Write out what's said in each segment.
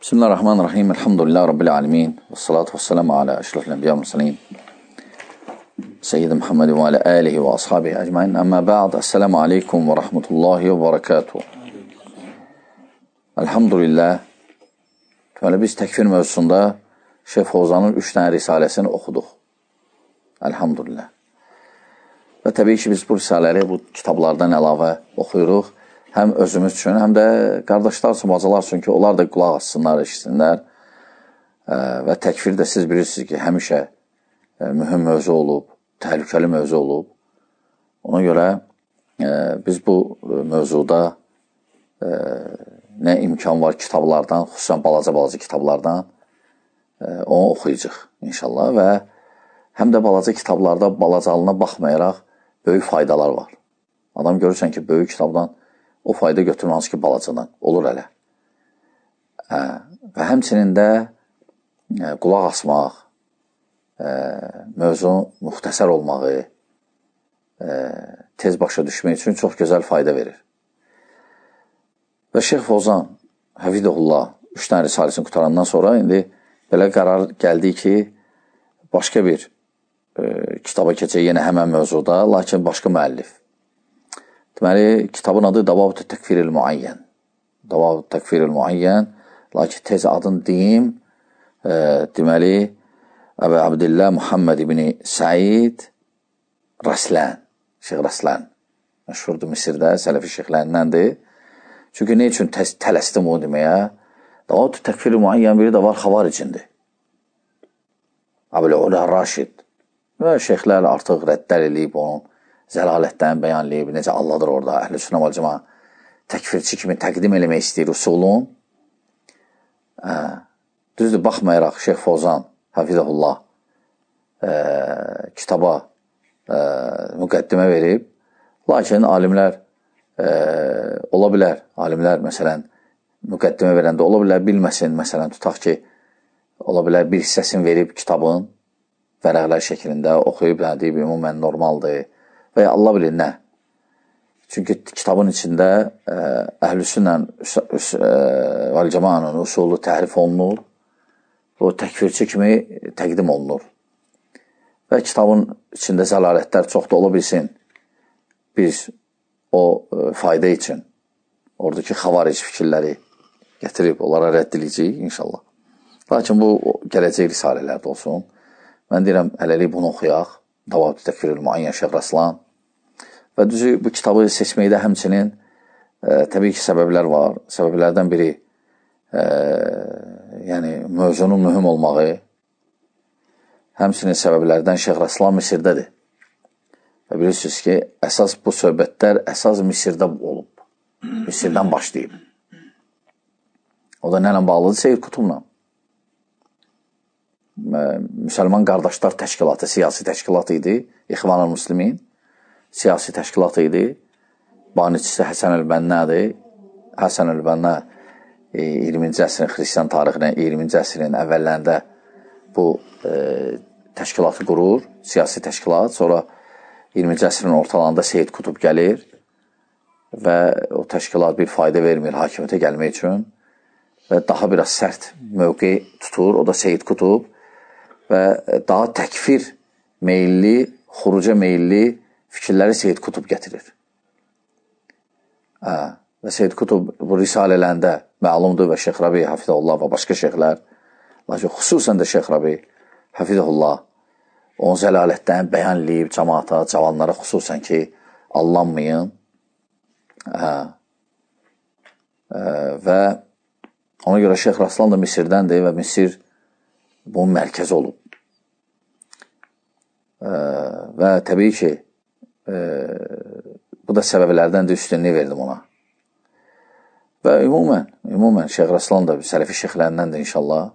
Bismillahirrahmanirrahim. Elhamdülillah Rabbil alemin. Və salatu və selamu alə əşrafil ənbiya mürsəlin. Seyyid Muhammed və alə alihi və ashabihi əcmain. Əmmə ba'd. Esselamu aleykum və rahmetullahi və barakatuhu. Elhamdülillah. Deməli, biz təkfir mövzusunda Şeyx Fovzanın 3 dənə risaləsini oxuduq. Elhamdülillah. Və təbii ki, biz bu risalələri bu kitablardan əlavə oxuyuruq. Həm özümüz üçün, həm də qardaşlar üçün, bacalar üçün ki, onlar da qulaq açsınlar, eşitsinlər. Və təkfir də siz bilirsiniz ki, həmişə mühüm mövzu olub, təhlükəli mövzu olub. Ona görə biz bu mövzuda nə imkan var kitablardan, xüsusən balaca kitablardan onu oxuyacaq inşallah. Və həm də balaca kitablarda balacalığına baxmayaraq böyük faydalar var. Adam görürsən ki, böyük kitabdan o fayda götürməniz ki, balacadan olur hələ. Və həmçinin də qulaq asmaq, mövzunun müxtəsər olmağı, tez başa düşmək üçün çox gözəl fayda verir. Və Şeyx Fovzan, Həfidəhullah, 3 dənə risaləsini qutarandan sonra indi belə qərar gəldi ki, başqa bir kitaba keçək yenə həmən mövzuda, lakin başqa müəllif. Deməli, kitabın adı Davabut Təkfiril Muayyan. Davabut Təkfiril Muayyan. Lakin tez adını deyim. Deməli, Əbu Abdillah Muhammed ibn Said Raslan. Şeyx Raslan. Məşhurdur Misirdə, sələfi şeyxlərindəndir. Çünki ne üçün tələsdim o deməyə? Davabut Təkfiril Muayyan biri də var, xavaricindi. Əbu'l-Ula Raşid. Və şeyxlər artıq rəddər eləyib onun zəlalətdən bəyanlayıb, necə Allahdır orada, Əhl-i-Sünnə vəl-Cəmaə təkfirçi kimi təqdim eləmək istəyir usulun. Düzdür, baxmayaraq Şeyx Fovzan, Həfidəhullah kitaba müqəddimə verib, lakin alimlər ola bilər, alimlər məsələn müqəddimə verəndə ola bilər, bilməsin, məsələn tutaq ki, ola bilər bir hissəsini verib kitabın vərəqlər şəklində oxuyub, deyib, ümumən normaldır. Və ya Allah bilir, nə? Çünki kitabın içində Əhl-i-Sünnə vəl-Cəmaənin usulu təhrif olunur, o təkfirçi kimi təqdim olunur. Və kitabın içində zəlalətlər çox da ola bilsin, biz o fayda üçün oradakı xavaric fikirləri gətirib, onlara rədd edəcəyik inşallah. Lakin bu gələcək risalələrdə olsun. Mən deyirəm, hələlik bunu oxuyaq. Davabut Təkfiril Muayyan Şeyx Raslan. Və düzü bu kitabı seçməkdə həmçinin təbii ki, səbəblər var. Səbəblərdən biri yəni mövzunun mühüm olmağı. Həmçinin səbəblərdən Şeyx Raslan Misirdədir. Və bilirsiniz ki, əsas bu söhbətlər əsas Misirdə olub. Misirdən başlayıb. O da nənə bağlıdır? Seyyid Qutubla. Müsəlman Qardaşlar Təşkilatı, siyasi təşkilat idi. İxvan-ül Müslimin siyasi təşkilat idi. Banitçisi Həsən el-Bənnədir. Həsən el-Bənnə 20-ci əsrin, xristiyan tarixinin 20-ci əsrin əvvəllərində bu təşkilatı qurur, siyasi təşkilat. Sonra 20-ci əsrin ortalarında Seyyid Qutub gəlir və o təşkilat bir fayda vermir hakimiyyətə gəlmək üçün və daha biraz sərt mövqe tutur. O da Seyyid Qutub və daha təkfir meyilli, xuruca meyilli fikirləri Seyyid Qutub gətirir. Və Seyyid Qutub bu risalələrində məlumdur və Şeyx Rabi, Həfidəhullah və başqa şeyxlər, lakin xüsusən də Şeyx Rabi, Həfidəhullah onun zəlalətdən bəyanlayıb cəmaata, cavanlara xüsusən ki, allanmayın. Və ona görə Şeyx Raslan da Misirdəndir və Misir bunun mərkəzi olub. Və təbii ki, bu da səbəblərdən də üstünlüyü verdim ona. Və ümumən Şeyx Raslan da sələfi şeyxlərindəndir inşallah.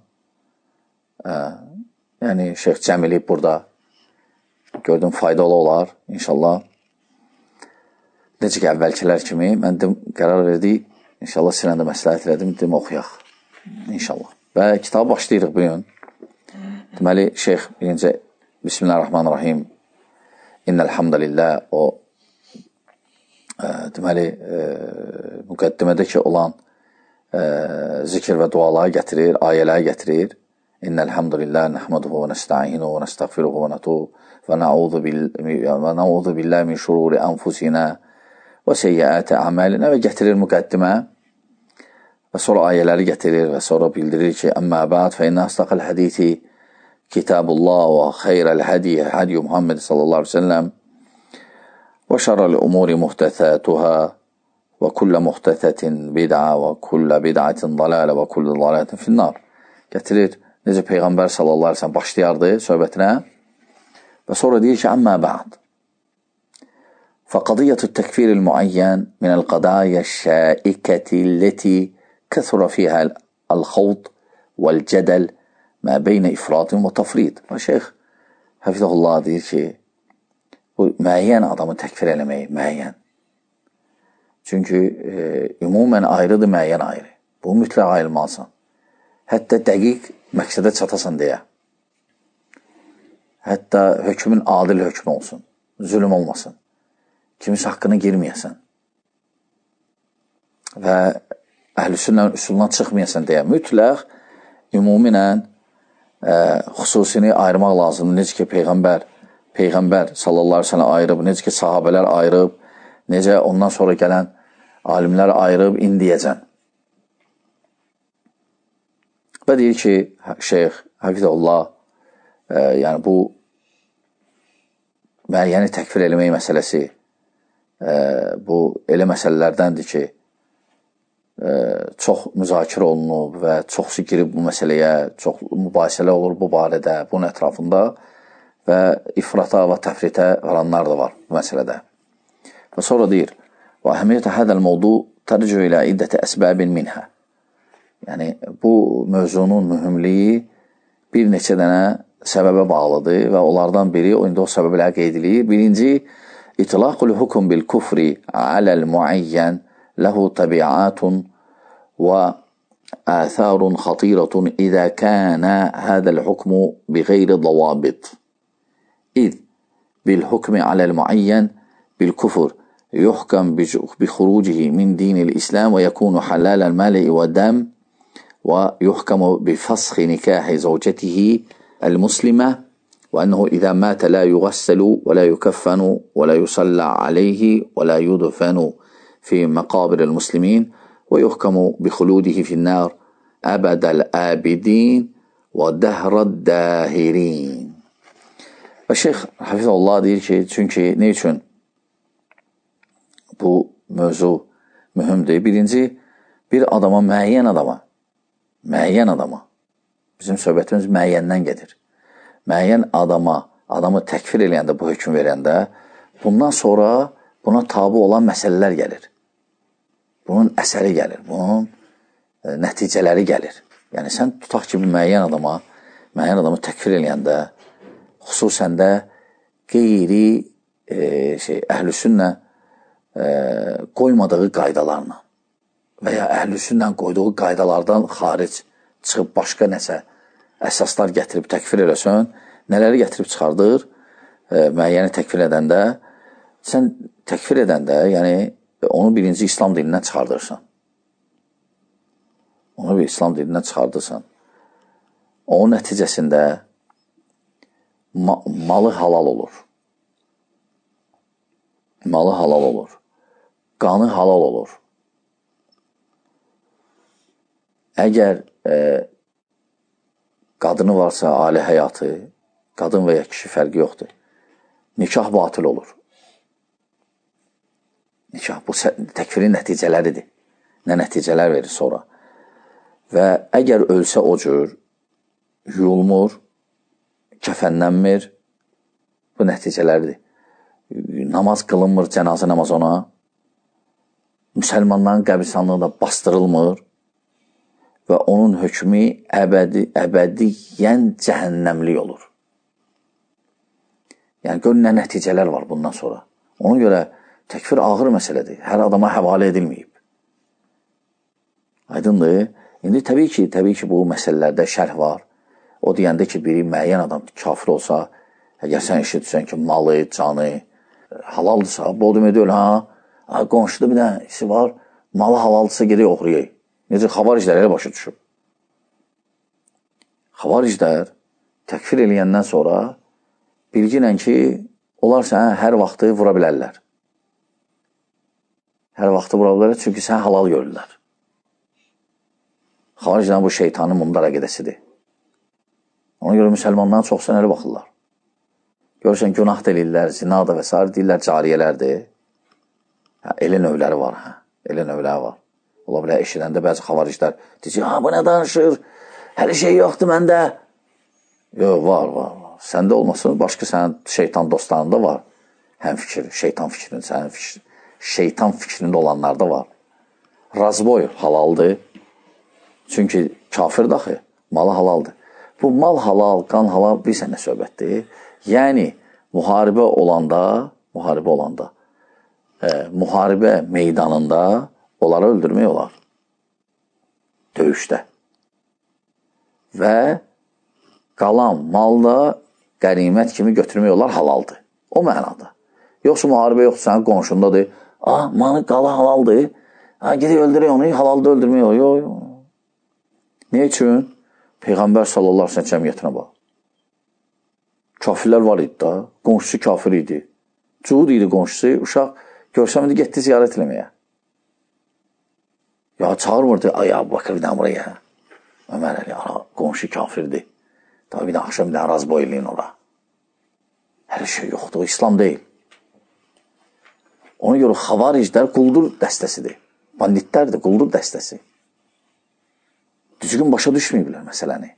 Yəni, Şeyx cəmilib burada gördüm faydalı olar inşallah. Necə ki, əvvəlkilər kimi mən qərar verdik, inşallah sinəndə məsləhət elədim, dedim, oxuyaq inşallah. Və kitabı başlayırıq bugün. Deməli, Şeyx birinci Bismillahirrahmanirrahim İnnəlhamdülillah o deməli müqəddimədəki olan zikr və duaları gətirir, ayələri gətirir. İnnəlhamdülillah, nəhməduhu və nəstə'inuhu və nəstəğfiruhu və nətub və nə'udhu billahi min şururi anfusina və seyyiati a'malinə və gətirir müqəddimə və sonra ayələri gətirir və sonra bildirir ki, əmmə ba'd fə innə astaqal hədisi kitabullah və xeyrəl hədiyyə Muhammed sallallahu aleyhi ve sellem və şərrəl umuri muhtəthətuhə və kullə muhtəthətin bid'a və kullə bid'atin dalalə və kullə dalaletin finnar. Gətirir, necə Peyğəmbər sallallahu aleyhi ve sellem başlayardı söhbətinə və sonra deyir ki, əmmə ba'd fəqadiyyətü təkfiril müəyyən minəl qadayyə şəikəti ləti kəthura fiyhə əl-xavd vəl-cədəl mə beynə ifradın və tafrid. Və şeyx Həfizəhullah deyir ki, bu müəyyən adamı təkfir eləmək, müəyyən. Çünki ümumən ayrıdır, müəyyən ayrı. Bu mütləq ayrılmalısan. Hətta dəqiq məqsədə çatasan deyə. Hətta hökmün adil hökm olsun, zülm olmasın. Kimisi haqqını girməyəsən. Və əhl-i-sünnənin üsulundan çıxmayasan deyə. Mütləq, ümuminən, xüsusini ayırmaq lazımdır. Necə ki, Peyğəmbər sallallahu aleyhi ve sellem ayırıb, necə ki, sahabələr ayırıb, necə ondan sonra gələn alimlər ayırıb indiyəcən. Və deyir ki, şeyx Həfizəhullah, yəni bu müəyyəni təkfir eləmək məsələsi, bu elə məsələlərdəndir ki, çox müzakirə olunub və çoxsu girib bu məsələyə, çox mübahisələr olur bu barədə, bunun ətrafında və ifrata və təfritə varanlar da var bu məsələdə. Və sonra deyir, və əhəmiyyətə hədəl mövdu tərcü ilə iddəti əsbəbin minhə. Yəni, bu mövzunun mühümliyi bir neçə dənə səbəbə bağlıdır və onlardan biri, indi o səbəblər qeyd edilir. Birinci, itlaqul hukm bil kufri aləl müəyyən ləhu təbiatun və ətharun xatiratun idə kənə hədəl hukmu bi qeyri davabit. İd bil hukmi aləl müəyyən bil kufr يحكم بخروجه من دين الإسلام ويكون حلال المال والدم ويحكم بفسخ نكاح زوجته المسلمة وأنه إذا مات لا يغسل ولا يكفن ولا يصلى عليه ولا يدفن في مقابر المسلمين ويحكم بخلوده في النار أبد الآبدين ودهر الداهرين. Şeyx Hafizullah deyir ki, çünki ne üçün bu mövzu mühümdür? Birinci, bir adama, müəyyən adama, bizim söhbətimiz müəyyəndən gedir. Müəyyən adamı təkfir eləyəndə, bu hökm verəndə, bundan sonra buna tabi olan məsələlər gəlir. Bunun əsəri gəlir, bunun nəticələri gəlir. Yəni, sən tutaq ki, müəyyən adamı təkfir eləyəndə, xüsusən də qeyri əhl-i-sünnə qoymadığı qaydalarla və ya əhl-i-sünnə qoyduğu qaydalardan xaric çıxıb başqa nəsə əsaslar gətirib təkfir eləsən, nələri gətirib çıxardır müəyyəni təkfir edəndə, sən təkfir edəndə, yəni onu birinci İslam dilindən çıxardırsan. Onu bir İslam dilindən çıxardırsan. Onun nəticəsində malı halal olur. Malı halal olur. Qanı halal olur. Əgər qadını varsa, ali həyatı, qadın və ya kişi fərqi yoxdur. Nikah batıl olur. Nikah bu təkfirin nəticələridir. Nə nəticələr verir sonra. Və əgər ölsə o cür, yuyulmur, kəfənlənmir, bu nəticələridir. Namaz qılınmır, cənazə namaz ona, müsəlmanların qəbristanlığı da bastırılmır və onun hökmü əbədiyyən cəhənnəmlik olur. Yəni, gör nə nəticələr var bundan sonra. Ona görə təkfir ağır məsələdir. Hər adama həvalə edilməyib. Aydındır. İndi təbii ki, bu məsələlərdə şərh var. O deyəndə ki, biri müəyyən adam kafir olsa, əgər sən eşitirsən ki, malı, canı halaldırsa, bu o demək deyil, qonşuda bir dənə işi var, malı halaldırsa gedək oxuyayıq. Necə xavariclər elə başa düşüb. Xavariclər təkfir eləyəndən sonra bilginən ki, onlar sənə hər vaxtı vura bilərlər. Hər vaxtı vura bilərlər, çünki sən halal görürlər. Xavariclərin bu şeytanın mundar əqidəsidir. Ona görə müsəlmanların çoxsan elə baxırlar. Görürsən, günah da eləyirlər, zina da və s. deyirlər, cariyələrdir. Elə növləri var, elə növləri var. Ola bilər, eşidəndə bəzi xavariclər deyir, bu nə danışır, hər şey yoxdur məndə. Yox, var. Səndə olmasın, başqa sənin şeytan dostlarında var. Həm fikir, şeytan fikrində, sənin fikir, şeytan fikrində olanlarda var. Razboy halaldır. Çünki kafir daxı, malı halaldır. Bu mal halal, qan halal bir sənə söhbətdir. Yəni, müharibə olanda, müharibə meydanında onları öldürmək olar. Döyüşdə. Və qalan malda qənimət kimi götürmək olar halaldır. O mənada. Yoxsa müharibə yoxdur, sənin qonşundadır. Malı qala halaldır. Gedək öldürək onu, halalda öldürmək olar. Yox. Ne üçün? Peyğəmbər sallallahu aleyhi ve sellem cəmiyyətinə bax. Kafirlər var idi da, qonşusu kafir idi. Cuhud idi qonşusu, uşaq görsəm indi getdi ziyarət eləməyə. Ya çağırmırdı, Bakır bir dənə buraya. Ömər Əli, qonşu kafirdir. Daha bir də axşam bir dənə razboy eləyin ora. Hər şey yoxdur, o İslam deyil. Ona görə xavariclər quldur dəstəsidir. Banditlərdir, quldur dəstəsi. Düzgün başa düşməyiblər məsələni.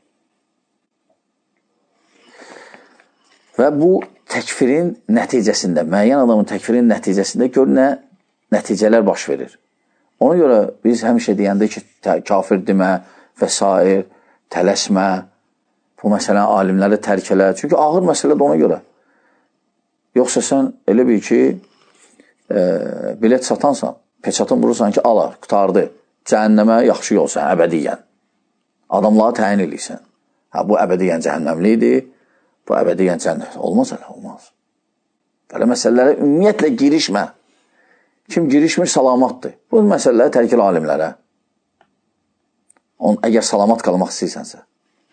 Və bu təkfirin nəticəsində, müəyyən adamın təkfirin nəticəsində gör nə nəticələr baş verir. Ona görə biz həmişə deyəndə ki, kafir demə və s. tələsmə, bu məsələni alimləri tərk elə. Çünki ağır məsələdir ona görə. Yoxsa sən elə bil ki, bilet satansan, peçatın vurursan ki, ala, qutardı, cəhənnəmə yaxşı yol sən, əbədiyyən. Adamları təyin eləyirsən. Bu əbədiyyən cəhənnəmlidir, bu əbədiyyən cəhənnəm. Olmaz elə, olmaz. Belə məsələlərə ümumiyyətlə girişmə. Kim girişmir, salamatdır. Bu məsələləri tərk elə alimlərə. Əgər salamat qalmaq istəyirsənsə.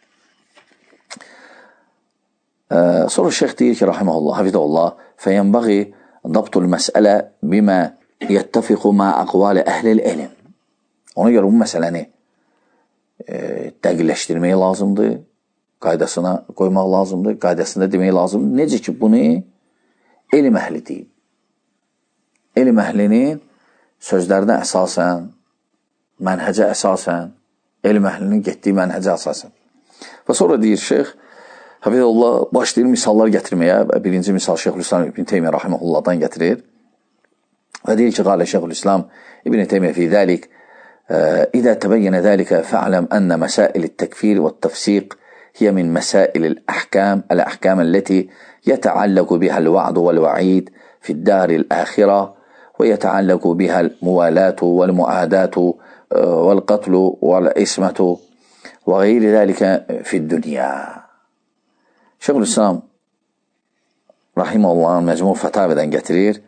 Sonra şeyx deyir ki, rahiməhullah, hafizəhullah, fəyənbəği dabtul məsələ bimə yəttəfiqu mə əqvali əhlil elm. Ona görə bu məsələni dəqiqləşdirmək lazımdır, qaydasına qoymaq lazımdır, qaydasında demək lazımdır. Necə ki, bunu elm əhli deyib. Elm əhlinin sözlərinə əsasən, mənhəcə əsasən, elm əhlinin getdiyi mənhəcə əsasən. Və sonra deyir şeyx, hafizəllah, başlayır misallar gətirməyə. Birinci misal Şeyxülislam İbn Teymiyyə rahiməhullahdan gətirir. Və deyir ki, qalə Şeyxülislam İbn Teymiyyə fi zəlik إذا تبين ذلك فاعلم أن مسائل التكفير والتفسيق هي من مسائل الأحكام التي يتعلق بها الوعد والوعيد في الدار الآخرة ويتعلق بها الموالاة والمعاداة والقتل والإسمة وغير ذلك في الدنيا. Şeyxülislam rahiməhullahın Məcmu Fətavədən gətirir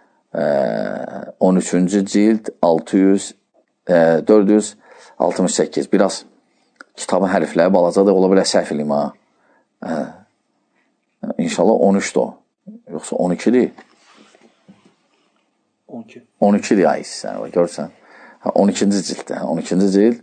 13-cü cild 468. Biraz kitabın hərfləri balacadır, ola bilər səhv eləyim ha. İnşallah 13-dür o. Yoxsa 12-dir. 12-dir ay sən, görürsən. 12-ci cilddə, 12-ci cild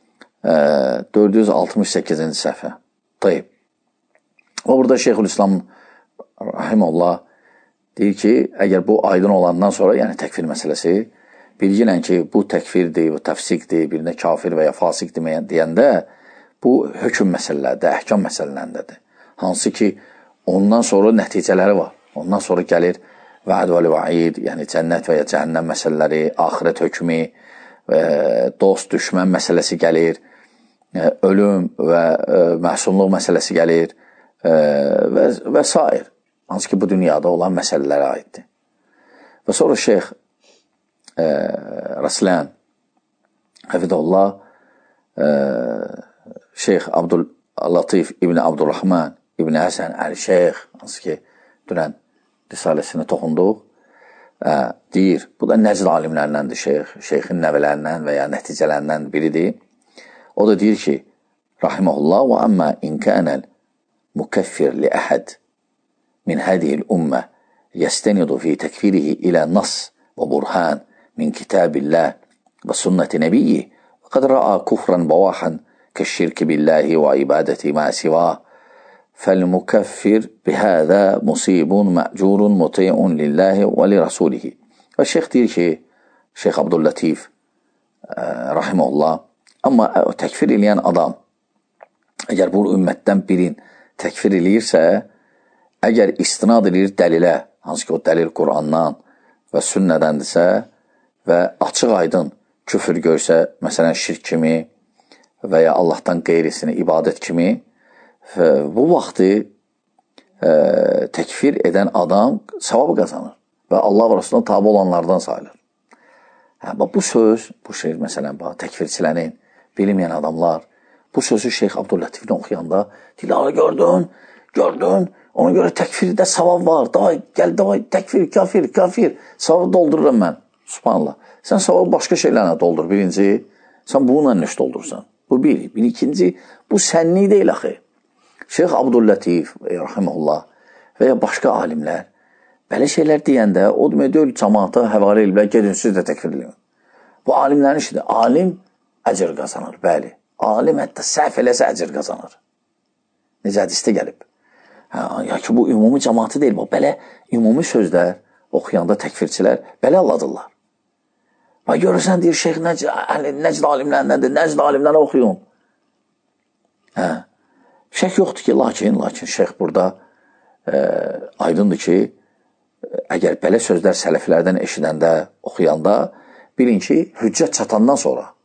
468-ci səhvə. Tayyib. O burada Şeyxülislam rahiməhullah deyir ki, əgər bu aydın olandan sonra, yəni təkfir məsələsi, bilginən ki, bu təkfirdir, bu təfsiqdir, birinə kafir və ya fasik deyəndə, bu hökm məsələlərdir, əhkam məsələlərindədir. Hansı ki, ondan sonra nəticələri var. Ondan sonra gəlir vəd və vaid, yəni cənnət və ya cəhənnəm məsələləri, axirət hökmü, dost, düşmən məsələsi gəlir, ölüm və məsumluq məsələsi gəlir və s. Hansı ki, bu dünyada olan məsələlərə aiddir. Və sonra şeyx Raslan hafizəhullah şeyx Abdüllatif İbn Abdurrahman İbn Həsən Əl-Şeyx, hansı ki, dünən risaləsini toxunduq, deyir, bu da Nəcd alimlərindəndir, şeyxin nəvələrindən və ya nəticələrindən biridir. O da deyir ki, rahiməhullah, və əmmə inkənəl mükəffir li əhəd min hədiyil ümmə yəstənidu fi təkfirihi ilə nas və burhan min kitabillah və sünnəti nəbiyyi və qəd rə'a kufran bəvaxən kəşşirki billahi və ibadəti mə sivah فالمكفر بهذا مصيب مأجور مطيع لله ولرسوله. Və şeyx deyir ki, Şeyx Abdüllatif rahimehullah, amma təkfir eləyən adam əgər bu ümmətdən birin təkfir eləyirsə, əgər istinad edir dəlilə, hansı ki o dəlil Qurandan və sünnədəndirsə və açıq aydın küfür görsə, məsələn şirk kimi və ya Allahdan qeyrisini ibadət kimi, bu vaxtı təkfir edən adam savab qazanır və Allah və Rasuluna tabi olanlardan sayılır. Bu söz, bu şeir məsələn, təkfirçilərin, bilməyən adamlar, bu sözü Şeyx Abdüllatifini oxuyanda deyirlər, gördün, ona görə təkfirdə savab var, gəl, təkfir, kafir, savab doldururam mən. Subhanallah, sən savabı başqa şeylərlə doldur, birinci, sən bununla neş doldursan. Bu bir, ikinci, bu sənlik deyil axı. Şeyx Abdüllatif, rahiməhullah və ya başqa alimlər belə şeylər deyəndə o deməkdir, cəmaata həvalə elblər, gedin siz də təkfir edin. Bu alimlərin işidir. Alim əcr qazanır, bəli. Alim hətta səhv eləsə əcr qazanır. Necə hədisdə gəlib. Ya ki, bu ümumi cəmaatı deyil. Belə ümumi sözlər oxuyanda təkfirçilər belə alladırlar. Görürsən, deyir, şeyx Nəcd alimlərindəndir, Nəcd alimlərə oxuyun. Şək yoxdur ki, lakin şeyx burada aydındır ki, əgər belə sözlər sələflərdən eşidəndə, oxuyanda, bilin ki, hüccət çatandan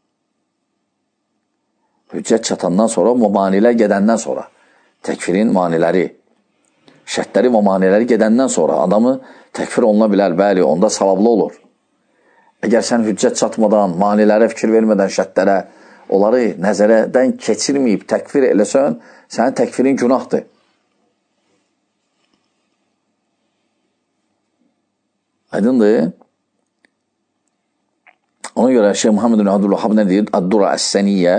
sonra, manilər gedəndən sonra, təkfirin maniləri, şərtləri və maniləri gedəndən sonra adamı təkfir oluna bilər, bəli, onda savablı olur. Əgər sən hüccət çatmadan, manilərə fikir vermədən şərtlərə, onları nəzərədən keçirməyib təkfir eləsən, sənin təkfirin günahdır. Aydındır. Ona görə Şeyh Muhammed bin Abdülvahhab nə deyir? Ad-Dura Əs-Səniyyə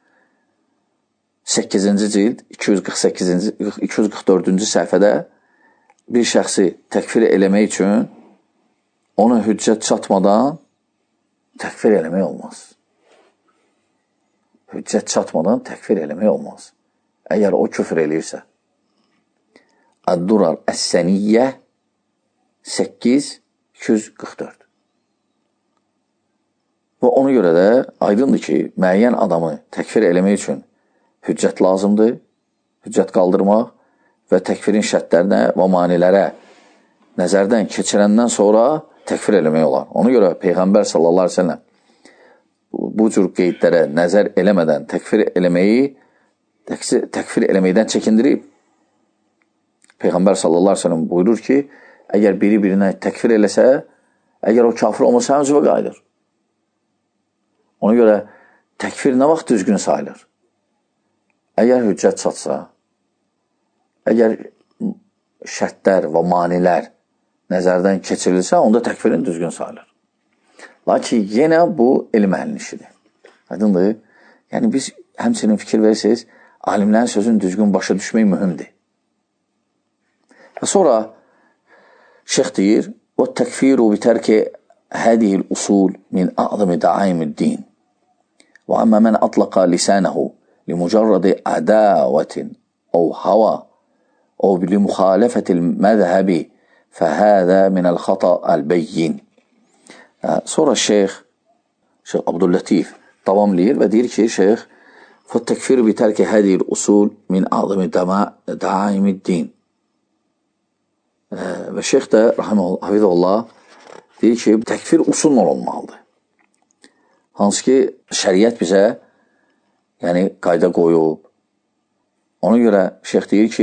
8-ci cild 244-cü səhifədə bir şəxsi təkfir eləmək üçün ona hüccət çatmadan təkfir eləmək olmaz. Hüccət çatmadan təkfir eləmək olmaz. Əgər o küfür eləyirsə. Ad-Durar Əs-Səniyyə 8-244. Və ona görə də aydındır ki, müəyyən adamı təkfir eləmək üçün hüccət lazımdır, hüccət qaldırmaq və təkfirin şərtlərinə və manilərə nəzərdən keçirəndən sonra təkfir eləmək olar. Ona görə Peyğəmbər sallallahu aleyhi ve sellem bu cür qeydlərə nəzər eləmədən təkfir eləməkdən çəkindirib. Peyğəmbər sallallahu aleyhi ve sellem buyurur ki, əgər biri-birinə təkfir eləsə, əgər o kafir olmasa, sən üzvə qayıdır. Ona görə təkfir nə vaxt düzgün sayılır? Əgər hüccət çatsa, əgər şərtlər və manilər nəzərdən keçirilsə, onda təkfirin düzgün sayılır. Lakin yenə bu elm əhlinin işidir. Aydındır? Yəni biz həmçinin fikir verirsiniz, alimlərin sözünü düzgün başa düşmək mühümdür. Və sonra şeyx deyir, وَالتَّكْفِيرُ بِتَرْكِ هَذِهِ الْأُصُولِ مِنْ أَعْظَمِ دَعَائِمِ الدِّينِ وَأَمَّا مَنْ أَطْلَقَ لِسَانَهُ لِمُجَرَّدِ عَدَاوَةٍ أَوْ هَوَى أَوْ لِمُخَالَفَةِ الْمَذْهَبِ فَهَذَا مِنَ الْخَطَأِ الْبَيِّنِ. Sonra şeyx Abdüllatif davamlayır və deyir ki, şeyx فَالتَّكْفِيرُ بِتَرْكِ هَذِهِ الْأُصُولِ مِنْ أَعْظَمِ دَعَائِمِ الدِّينِ. Və şeyx də hafizullah deyir ki, təkfir usulla olmalıdır. Hansı ki, şəriət bizə qayda qoyub. Ona görə şeyx deyir ki,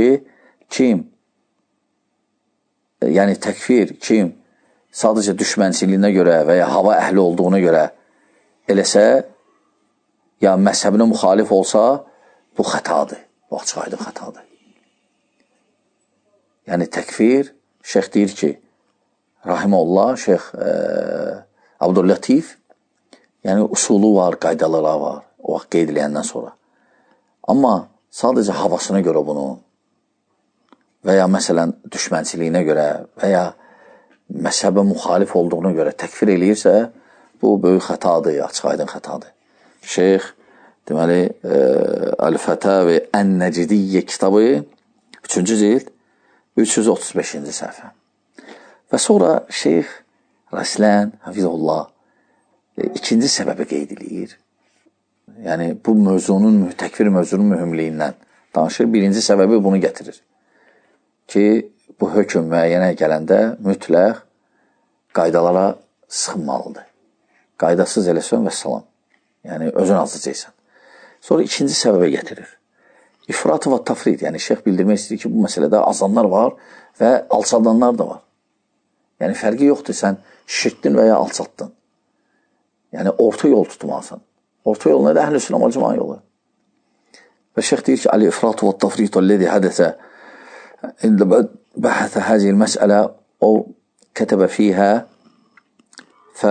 təkfir kim sadəcə düşmənçiliyinə görə və ya hava əhli olduğuna görə eləsə, ya məzhəbinə müxalif olsa, bu xətadır. Bu açıq aydın xətadır. Yəni təkfir, şeyx deyir ki, rahimehullah, Şeyx Abdüllatif, yəni usulu var, qaydaları var, o vaxt qeyd ediləyəndən sonra. Amma sadəcə havasına görə bunu və ya məsələn düşmənçiliyinə görə və ya məzhəbə müxalif olduğuna görə təkfir eləyirsə, bu böyük xətadır, açıq aydın xətadır. Şeyx, deməli, Əl-Fətəvi Ən-Nəcidiyyə kitabı 3-cü cild 335-ci səhifə. Və sonra Şeyx Rəslən, Hafizullah, ikinci səbəbi qeyd edir. Yəni, bu mövzunun, təkfir mövzunun mühümliyindən danışır. Birinci səbəbi bunu gətirir. Ki, bu hökm müəyyənə gələndə mütləq qaydalara sıxınmalıdır. Qaydasız eləsən və salam. Yəni, özün azıcaqsan. Sonra ikinci səbəbə gətirir. İfrat və tafrid. Yəni, şeyx bildirmək istəyir ki, bu məsələdə azanlar var və alçadanlar da var. Yəni, fərqi yoxdur, sən şirkdin və ya alçatdın. Yəni, orta yol tutmalısan. Orta yol nədir? Əhl-i Sünnə vəl Cəmaə yolu. Və şeyx deyir ki, Əl-İfrat və Tafrit əlləzi hədəsə indəmə bəhətə həzil məsələ o kətəbə fiyhə fə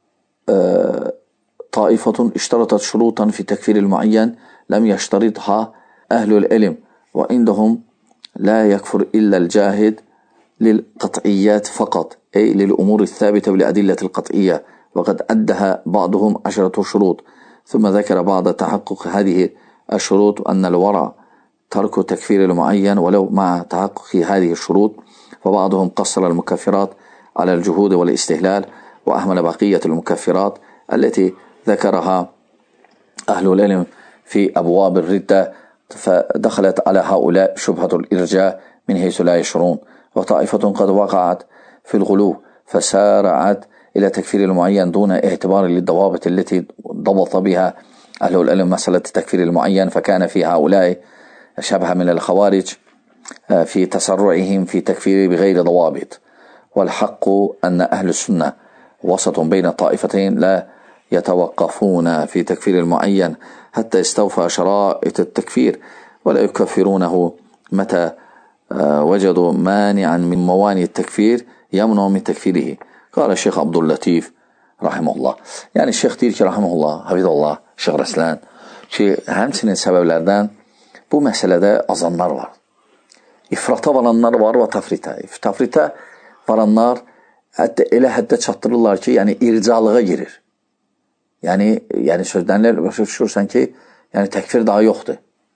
taifatun iştaratat şurutan fi təkfiril müəyyən ləm yəştaridha əhlül elm və indəhum لا يكفر إلا الجاهد للقطعيات فقط أي للأمور الثابتة بالأدلة القطعية وقد أدها بعضهم 10 شروط ثم ذكر بعد تحقق هذه الشروط أن الورع ترك تكفير المعين ولو مع تحقق هذه الشروط فبعضهم قصر المكفرات على الجهود والاستهلال وأهمل بقية المكفرات التي ذكرها أهل العلم في أبواب الردة فدخلت على هؤلاء شبهة الإرجاء من حيث لا يشعرون وطائفة قد وقعت في الغلو فسارعت إلى تكفير المعين دون اعتبار للضوابط التي ضبط بها أهل العلم مسألة تكفير المعين فكان في هؤلاء شبه من الخوارج في تسرعهم في تكفير بغير ضوابط والحق أن أهل السنة وسط بين الطائفتين لا يتوقفون في تكفير المعين حتى يستوفى شرائط التكفير ولا يكفرونه متى وجدوا مانعا من موانع التكفير يمنع من تكفيره. قال الشيخ عبد اللطيف رحمه الله. Yəni şeyx deyir ki, rahimehullah, Hafizullah, Şeyx Rəslən ki, həmçinin səbəblərdən bu məsələdə azanlar var. İfrata varanlar var və tafritə. Tafritə varanlar hətta elə həddə çatdırırlar ki, yəni ircalığa girir. Yəni sözlənlər başa düşürsən ki, yəni təkfir daha yoxdur.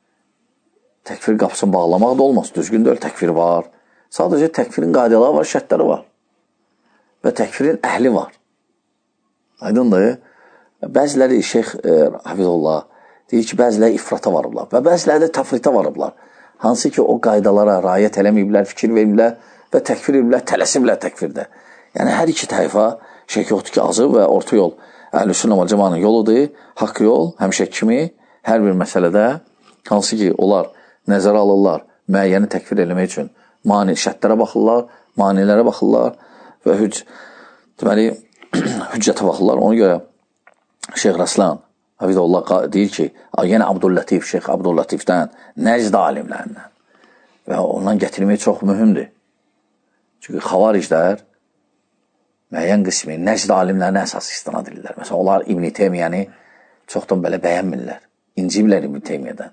Təkfir qapısını bağlamaq da olmaz. Düzgün deyil, təkfir var. Sadəcə təkfirin qaydaları var, şərtləri var. Və təkfirin əhli var. Aydındır. Bəziləri Şeyx Hafizullah deyir ki, bəziləri ifrata varıblar və bəziləri də tafritə varıblar. Hansı ki, o qaydalara rayət eləməyiblər, fikir verməyiblər və təkfir ediblər, tələsiblər təkfirdə. Yəni, hər iki tayfa şeyx yoxdur ki, azı və orta yol Əhl-i Sünnə vəl Cəmaənin yoludur, haqq yol, həmişə kimi, hər bir məsələdə, hansı ki, onlar nəzərə alırlar, müəyyəni təkfir eləmək üçün şərtlərə baxırlar, manilərə baxırlar və deməli, hüccətə baxırlar. Ona görə Şeyx Rəslən, Hafizullah deyir ki, yenə Abdüllatif, Şeyx Abdüllatifdən, Nəcd alimlərindən və ondan gətirmək çox mühümdür. Çünki xavariclər müəyyən qismi Nəcd alimlərinə əsas istinad edirlər. Məsələn, onlar İbn-i Teymiyyəni çoxdan belə bəyənmirlər. İnciblər İbn-i Teymiyyədən.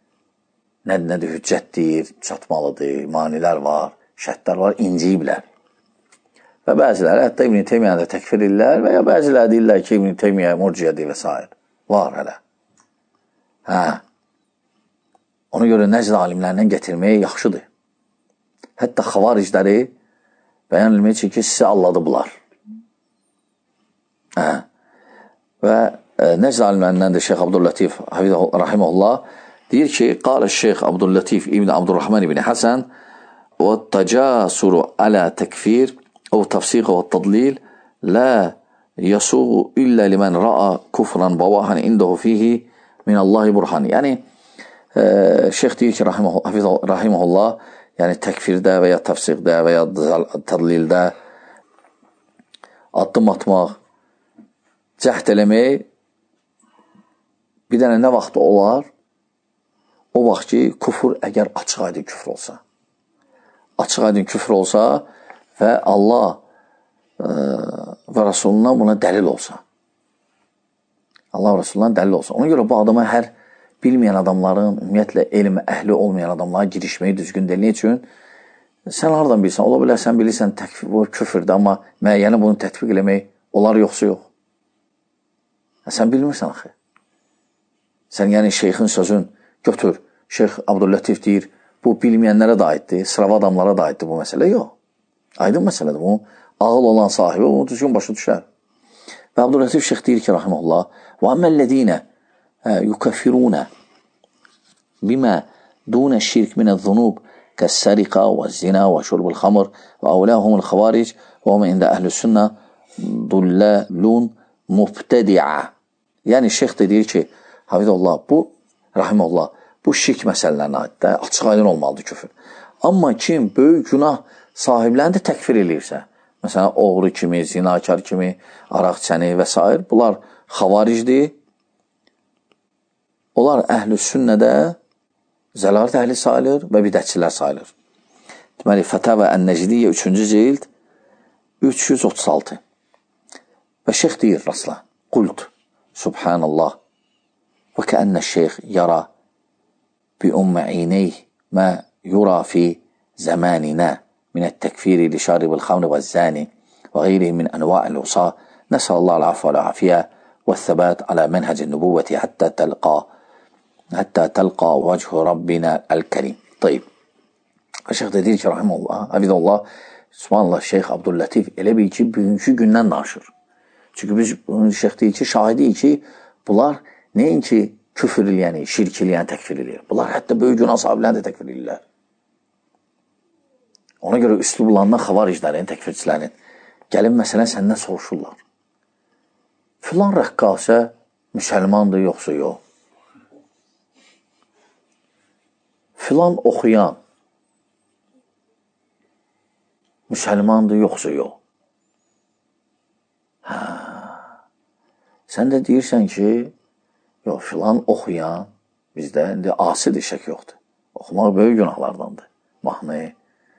Nədir, hüccətdir, çatmalıdır, manilər var, şərtlər var, inciblər. Və bəziləri hətta İbn-i Teymiyyəni də təkfir edirlər və ya bəziləri deyirlər ki, İbn-i Teymiyyə murciədir və s. Var hələ. Ona görə Nəcd alimlərindən gətirməyə yaxşıdır. Hətta xavaricləri bəyan edilmək üçün ki, sizi alladıblar. Və Nəcd alimlərindən də Şeyx Abdüllatif rahimehullah deyir ki, qalə Şeyx Abdüllatif İbn Abdurrahman İbn Həsən və təcasuru alə təkfir və tafsiq və tadlil lə yasuğu illə limən ra'a kufran bavahan indəhu fihi minəllahi burhan. Yəni, şeyx deyir ki, rahimehullah, yəni təkfirdə və ya tafsiqdə və ya tadlildə addım atmaq, cəhd eləmək bir dənə nə vaxt olar? O vaxt ki, küfür əgər açıq aydın küfür olsa. Açıq aydın küfür olsa və Allah və Rasulundan buna dəlil olsa. Allah Rasulundan dəlil olsa. Ona görə bu adama hər bilməyən adamların, ümumiyyətlə elm əhli olmayan adamlara girişməyi düzgün deyil. Niyə üçün? Sən hardan bilirsən? Ola bilər, sən bilirsən küfürdür, amma müəyyəni bunu tətbiq eləmək olar yoxsa yox. Sən bilmirsən axı. Sən yəni şeyxin sözün götür. Şeyx Abdüllatif deyir, bu bilməyənlərə də aiddir, sırava adamlara da aiddir bu məsələ. Yox. Aydın məsələdir. Bu ağıl olan sahibi bunu düzgün başa düşər. Və Abdüllatif şeyx deyir ki, rahimehullah, və əməllədinə yukəffirunə bimə dunə şirk minəz-zunub kəs-səriqa və zina və şurbul xamr və əvləhumul xavaric və mən ində əhlüs-sünnə dullalun mubtədi'a. Yəni şeyx də deyir ki, hafizallah, bu rahimehullah, bu şirk məsələlərinə aiddir, açıq aydın olmalıdır küfür. Amma kim böyük günah sahiblərini də təkfir eləyirsə, məsələn, oğru kimi, zinakar kimi, araq çəni və s. bunlar xavaricdir. Onlar əhlüs-sünnədə zəlalət əhli sayılır və bidətçilər sayılır. Deməli, Fətəvə Ən-Nəcdiyyə 3-cü cild 336. Və şeyx deyir rastla, qult, subhanallah, və kəənnə şeyx yara بأم عينيه ما يرى في زماننا من التكفير لشارب الخمر والزاني وغيره من أنواع العصاة نسأل الله العفو والعافية والثبات على منهج النبوة حتى تلقى وجه ربنا الكريم. طيب الشيخ deyir ki, rahimehullah, hafizallah, subhanallah, Şeyx Abdüllatif elə bil ki, bugünkü gündən danışır. Çünki biz şeyx deyir ki, şahidiyik ki, bunlar nəinki küfür eləyəni, şirk eləyəni təkfir eləyir. Bunlar hətta böyük günah sahiblərini də təkfir eləyirlər. Ona görə üslublarından xavariclərin, təkfirçilərin gəlin məsələn səndən soruşurlar. Filan rəqqasə müsəlmandır yoxsa yox? Filan oxuyan müsəlmandır yoxsa yox? Sən də deyirsən ki, yox, filan oxuyan bizdə indi asidir, şək yoxdur. Oxumaq böyük günahlardandır. Mahnı.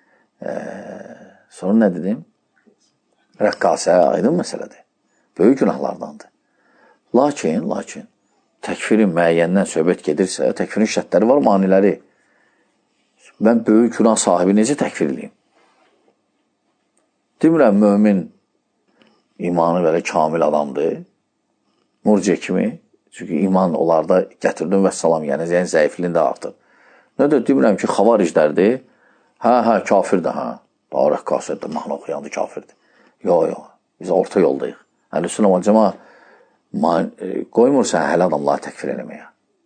Sonra nə dedim? Rəqqasə aydın məsələdir. Böyük günahlardandır. Lakin, təkfirin müəyyəndən söhbət gedirsə, təkfirin şərtləri var, maniləri. Mən böyük günah sahibi necə təkfir edeyim? Demirəm, mömin imanı belə kamil adamdır. Murciə kimi. Çünki iman onlarda gətirdim və salam, yəni zəifliyin də artır. Nə də demirəm ki, xavariclərdir. Kafirdir, Bax, rəqqasədir, mahnı oxuyandır, kafirdir. Yox, biz orta yoldayıq. Əhlüsünnə vəl cəmaə qoymursan hələ adamları təkfir eləməyə.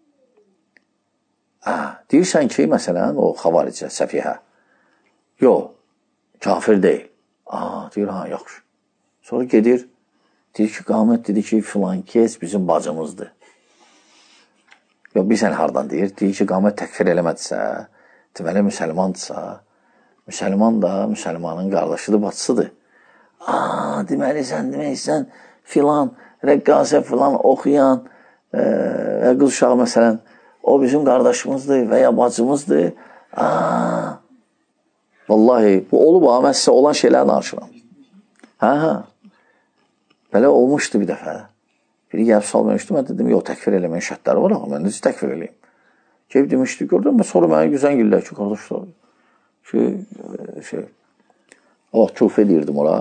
Deyirsən ki, məsələn, o xavaricə, səfihə. Yox, kafir deyil. Deyir, yaxşı. Sonra gedir, deyir ki, qamət dedi ki, filan kes bizim bacımızdır. Yox, bilsən hardan deyir? Deyir ki, qamət təkfir eləmədirsə, deməli müsəlmandırsa, müsəlman da müsəlmanın qardaşıdır, bacısıdır. Deməli sən filan, rəqqasə filan oxuyan qız uşağı məsələn, o bizim qardaşımızdır və ya bacımızdır. Vallahi, bu olub, mən sizə olan şeyləri danışıram. Belə olmuşdu bir dəfə. Biri gəlib sual vermişdi, mən dedim, yox, təkfir eləməyin şərtləri var, mən necə təkfir eləyim? Gəlib demişdi, gördüm, sonra mənə güzən güllər ki, qardaşlar, Allah küf edirdim ora.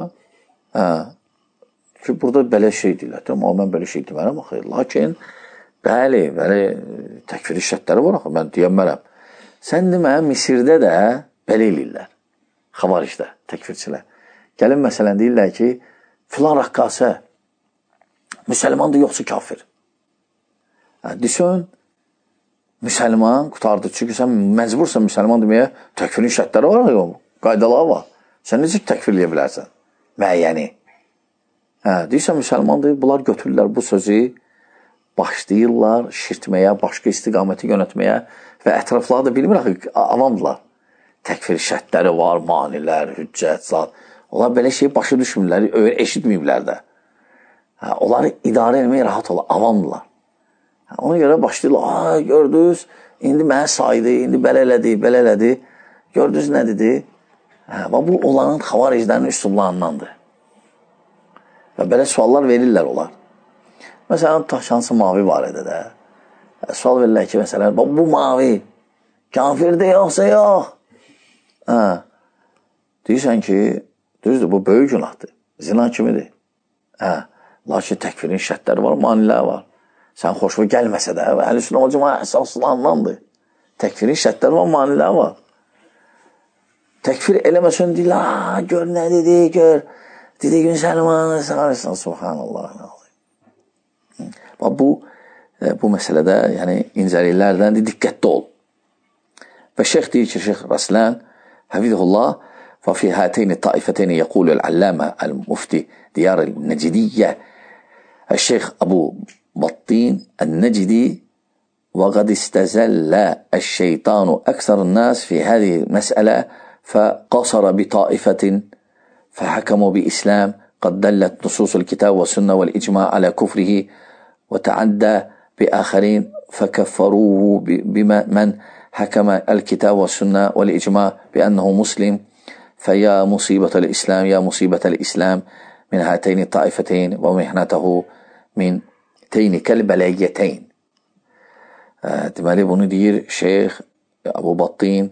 Ki, burada belə şey deyirlər, amma mən belə şey demərəm, lakin, bəli, təkfir şərtləri var, mən deyəmmərəm. Sən demə, Misirdə də belə eləyirlər, xavaricdə, təkfirçilər. Gəlin məsələn deyirlər ki, filan rəqqasə müsəlmandır yoxsa kafir. Düşün, müsəlman qutardır. Çünki sən məcbursan müsəlman deməyə, təkfirin şərtləri var, qaydaları var. Sən necə təkfir eləyə bilərsən? Müəyyəni. Deyirsən müsəlmandır, bunlar götürürlər bu sözü, başlayırlar şirtməyə, başqa istiqaməti yönətməyə və ətrafları da bilmir, avamdırlar. Təkfir şərtləri var, manilər, hüccət, zat. Onlar belə şeyi başa düşmürlər, eşitməyiblər də. Onları idarə etməyə rahat olur, avamdırlar. Ona görə başlayırlar, gördünüz, indi mənə saydı, indi belə elədi. Gördünüz nə dedi? Bu onların xavariclərinin üslublarındandır. Və belə suallar verirlər onlar. Məsələn, şansı mavi barədə də. Sual verirlər ki, məsələn, bu mavi kafirdir yoxsa yox? Deyirsən ki, düzdür, bu böyük günahdır. Zina kimidir. Lakin təkfirin şərtləri var, maniləri var. Sən xoşuna gəlməsə də, Əhlüsünnə vəl Cəmaət əsaslanandır. Təkfirin şərtləri var, maniləri var. Təkfir eləməsən deyirlər, gör nə dedi, gör. Dedi ki, müsəlmanı sağırsan, subhanallah. Bu məsələdə, yəni incəliklərdən diqqətli ol. Və şeyx deyir ki, Şeyx Raslan, hafizahullah, ففي هاتين الطائفتين يقول العلامة المفتي ديار النجدية الشيخ أبو بطين النجدي وقد استزل الشيطان أكثر الناس في هذه المسألة فقصر بطائفة فحكموا بإسلام قد دلت نصوص الكتاب والسنة والإجماع على كفره وتعدى بآخرين فكفروه بما من حكم الكتاب والسنة والإجماع بأنه مسلم فيا مصيبة الإسلام يا مصيبة الإسلام من هاتين الطائفتين ومحنته من تين كالبلايتين. Deməli bunu deyir Şeyx Əbu Battin,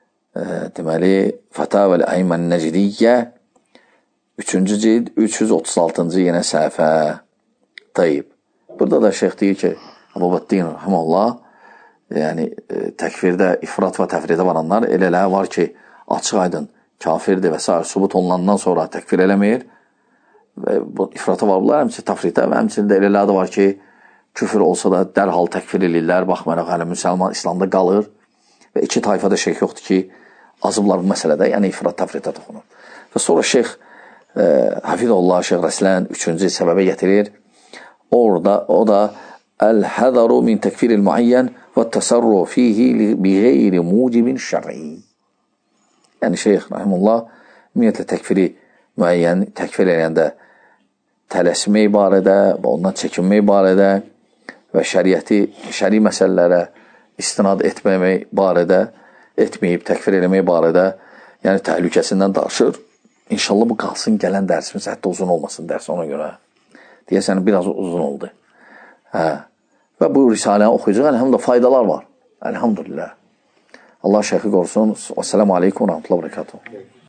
deməli Fətavəl Əymən Nəcdiyyə 3-cü cild 336-cı yenə səhifə. Tayyib. Burada da Şeyx deyir ki, Əbu Battin rahimehullah, yəni təkfirdə ifrat və təfridə varanlar elələr var ki, açıq aydın kafirdir və s. Subut olunandan sonra təkfir eləmir. Bu ifrata varlar, həmçinin tafridə və həmçinin də elələr də var ki, küfür olsa da dərhal təkfir edirlər, baxmayaraq hələ müsəlman İslamda qalır və iki tayfada şeyx yoxdur ki, azıblar bu məsələdə, yəni ifrat təfridə toxunur. Və sonra şeyx Hafizullah Şeyx Raslan 3-cü səbəbə gətirir. Orada o da əl-hədaru min təkfiril müəyyən və təsərru fihi bi qeyri mucibin şər'i. Yəni şeyx rahimullah ümumiyyətlə təkfiri müəyyən, təkfir eləyəndə tələsmək barədə və ondan çəkinmək barədə və şəri məsələlərə istinad etməmək barədə, etməyib təkfir eləmək barədə, yəni təhlükəsindən danışır. İnşallah bu qalsın gələn dərsimiz, hətta uzun olmasın dərs ona görə. Deyəsən biraz uzun oldu. Və bu risaləni oxuyacaq, əlhamdülillah faydalar var. Əlhamdülillah. Allah şeyxi qorusun. Esselamu aleykum və rəhmətullah və bərəkatuhu.